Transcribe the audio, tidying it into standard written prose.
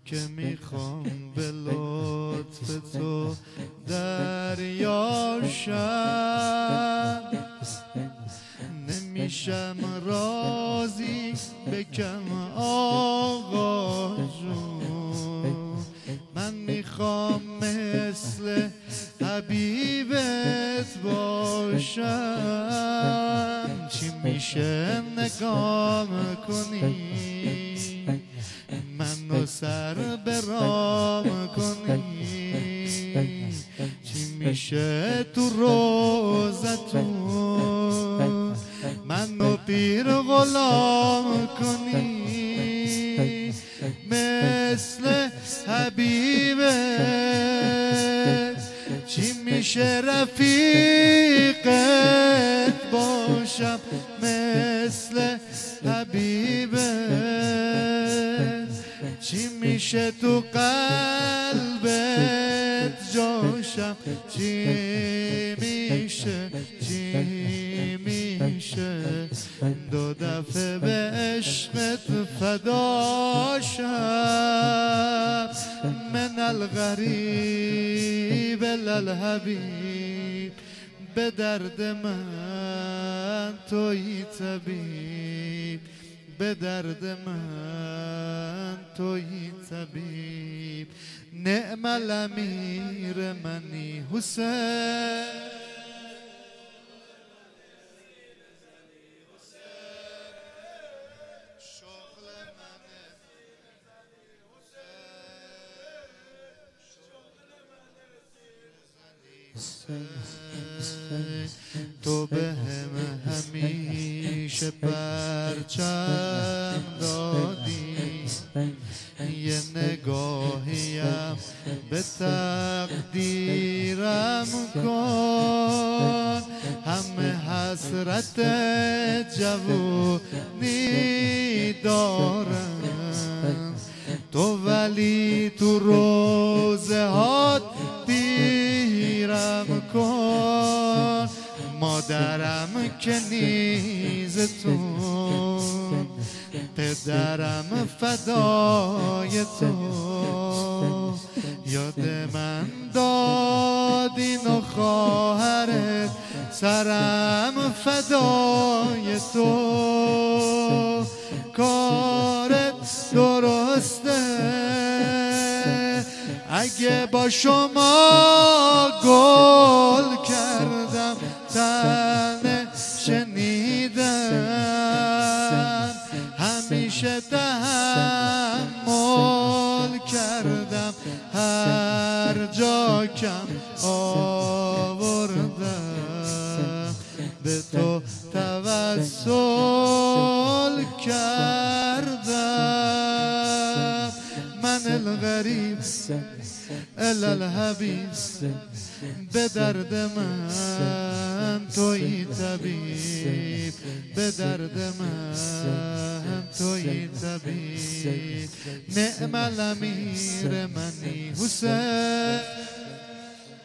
که میخوام به لطف تو دریاشم، نمیشم راضی بکم آقا جون. من میخوام مثل حبیبت باشم، چی میشه نگاه کنی منو سر برام کنی، چی میشه تو روزتون منو پیر غلام کنی، مثل حبیبت چی میشه رفیقت باشم، مثل حبیبت چی میشه تو قلبت جاشم، چی میشه دو دفعه به عشقت فداشم. من الغریب الحبیب، به درد من تویی طبیب، به درد من تویی طبیب. نعم الامیر منی حسین، تو به هم همیشه پرچم دادی، یه نگاهیم به تقدیرم کن، همه حسرت جوونی دارم، تو ولی تو روزه هات دیرم کن. مادرم که نیزتون، پدرم فدای تو، یاد من دادین و خواهرت سرم فدای تو. کارت درسته اگه با شما گل کردم، تنه شنیدم همیشه تحمل کردم، هر جا کم آوردم به تو توسل کردم. من الغریب الالحبیب، به درد من تویی طبیب، به درد من تویی طبیب. نعم الامیر منی حسین.